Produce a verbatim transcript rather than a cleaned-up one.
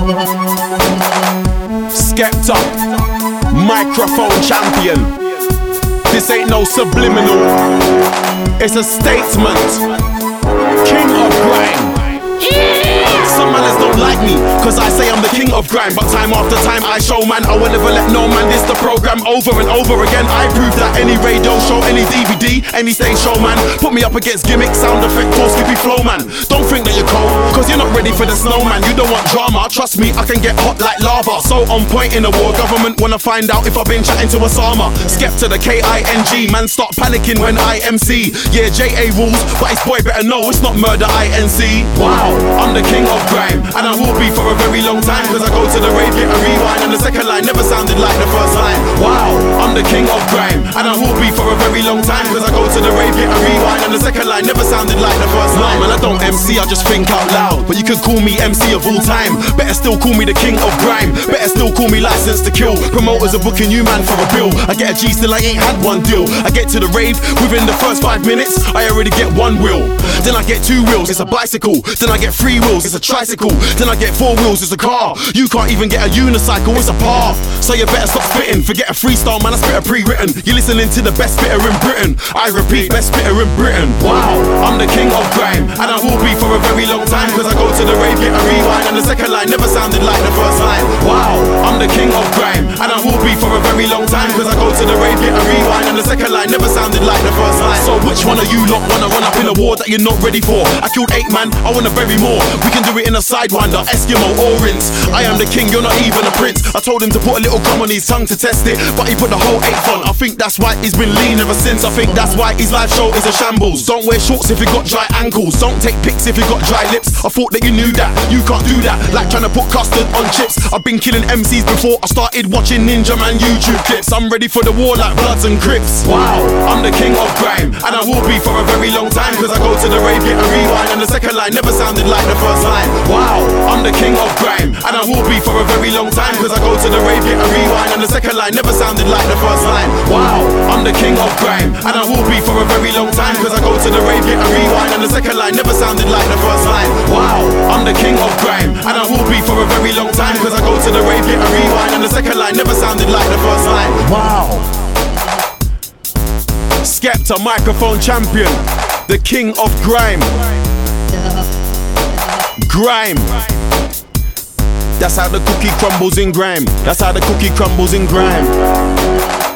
Skepta, microphone champion. This ain't no subliminal, it's a statement. King of grime. Some manners don't like me, cause I say I'm the king of grime. But time after time I show man, I will never let no man diss the program. Over and over again I prove that any radio show, any D V D, any stage show man, put me up against gimmicks, sound effect or skippy flow man. Don't think that you're cold, cause you're not ready for the snowman. You don't want drama, trust me I can get hot like lava. So on point in the war, government wanna find out if I've been chatting to Osama. Skepta the K I N G, man start panicking when I M C. Yeah, J A rules, but his boy better know it's not murder I N C. Wow, I'm the king of grime, and I will be for a very long time, cause I go to the rave, get a rewind, and the second line never sounded like the first line. Wow, I'm the king of grime, and I will be for a very long time, cause I go to the rave, get a rewind, and the second line never sounded like the first line. Man, I don't M C, I just think out loud, but you can call me M C of all time. Better still call me the king of grime, better still call me License to Kill. Promoters are booking you man for a bill, I get a G still I ain't had one deal. I get to the rave, within the first five minutes I already get one wheel, then I get two wheels, it's a bicycle, then I get three wheels, it's a tricycle, then I get four wheels, it's a car. You can't even get a unicycle, it's a path. So you better stop spitting, forget a freestyle man, I spit a pre-written. You're listening to the best spitter in Britain, I repeat, best spitter in Britain. Wow, I'm the king of grime, and I will be for a very long time, cause I go to the rave, get a rewind, and the second line never sounded like the first line. Wow, I'm the king of grime, and I will be for a very long time, cause I go to the rave, get a rewind, and the second line never sounded like the first line. So which one of you lot wanna run up in a war that you're not ready for? I killed eight man, I wanna bury more. We can do it in a sidewinder, Eskimo or rinse. I am the king, you're not even a prince. I told him to put a little gum on his tongue to test it, but he put the whole eighth on. I think that's why he's been lean ever since. I think that's why his live show is a shambles. Don't wear shorts if you got dry ankles, don't take pics if you got dry lips. I thought that you knew that, you can't do that, like trying to put custard on chips. I've been killing M Cs before I started watching Ninja Man YouTube clips. I'm ready for the war like Bloods and Crips. Wow, I'm the king of grime, and I will be for a very long time, cause I go to the rave, get a rewind, and the second line never sounded like the first line. Wow, I'm the king of grime, and I will be for a very long time, cause I go to the rave, get a rewind, and the second line never sounded like the first line. Wow, I'm the king of grime, and I will be for a very long time, cause I go to the rave, get a rewind, and the second line never sounded like the first line. Wow, I'm the king of grime, and I will be for a very long time, cause I go to the rave, get a rewind, and the second line never sounded like the first line. Wow. Skepta, microphone champion, the king of grime. Grime. That's how the cookie crumbles in grime. That's how the cookie crumbles in grime.